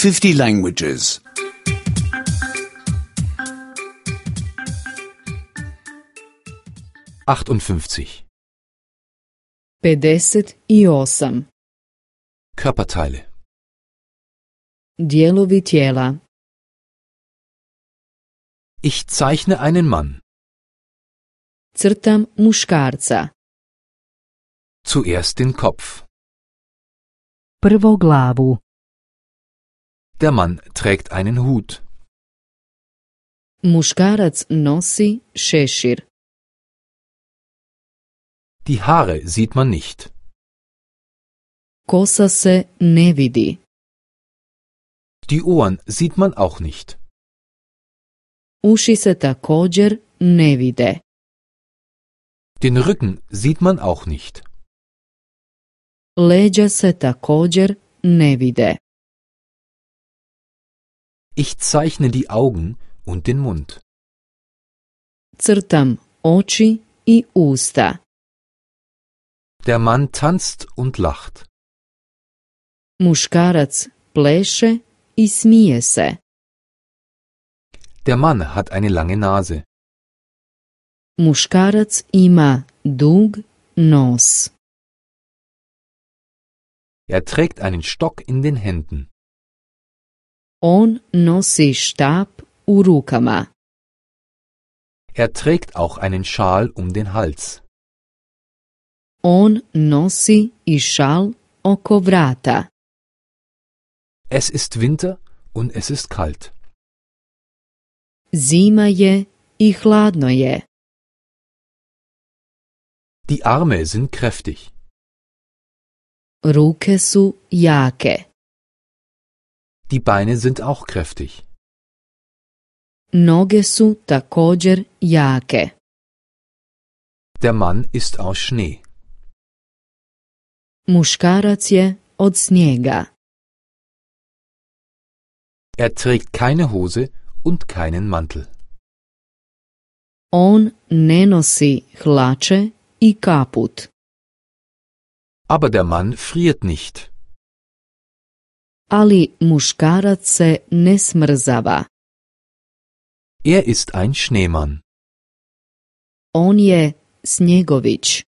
50 languages. 58. 58. Körperteile. Dijelovi tijela. Ich zeichne einen Mann. Crtam muškarca. Zuerst den Kopf. Prvo glavu. Der Mann trägt einen Hut. Muškarac nosi šešir. Die Haare sieht man nicht. Kosa se ne vidi. Die Ohren sieht man auch nicht. Uši se također ne vide. Den Rücken sieht man auch nicht. Leđa se također ne vide. Ich zeichne die Augen und den Mund. Crtam oči i usta. Der Mann tanzt und lacht. Muškarac pleše i smije se. Der Mann hat eine lange Nase. Muškarac ima dug nos. Er trägt einen Stock in den Händen. On nosi štap u rukama. Er trägt auch einen Schal um den Hals. On nosi i šal oko vrata. Es ist Winter und es ist kalt. Zima je i hladno je. Die Arme sind kräftig. Ruke su jake. Die Beine sind auch kräftig. Noge su također jake. Der Mann ist aus Schnee. Muškarac je od snijega. Er trägt keine Hose und keinen Mantel. On ne nosi hlače i kaput. Aber der Mann friert nicht. Ali muškarac se ne smrzava. Er ist ein Schneemann. On je snjegović.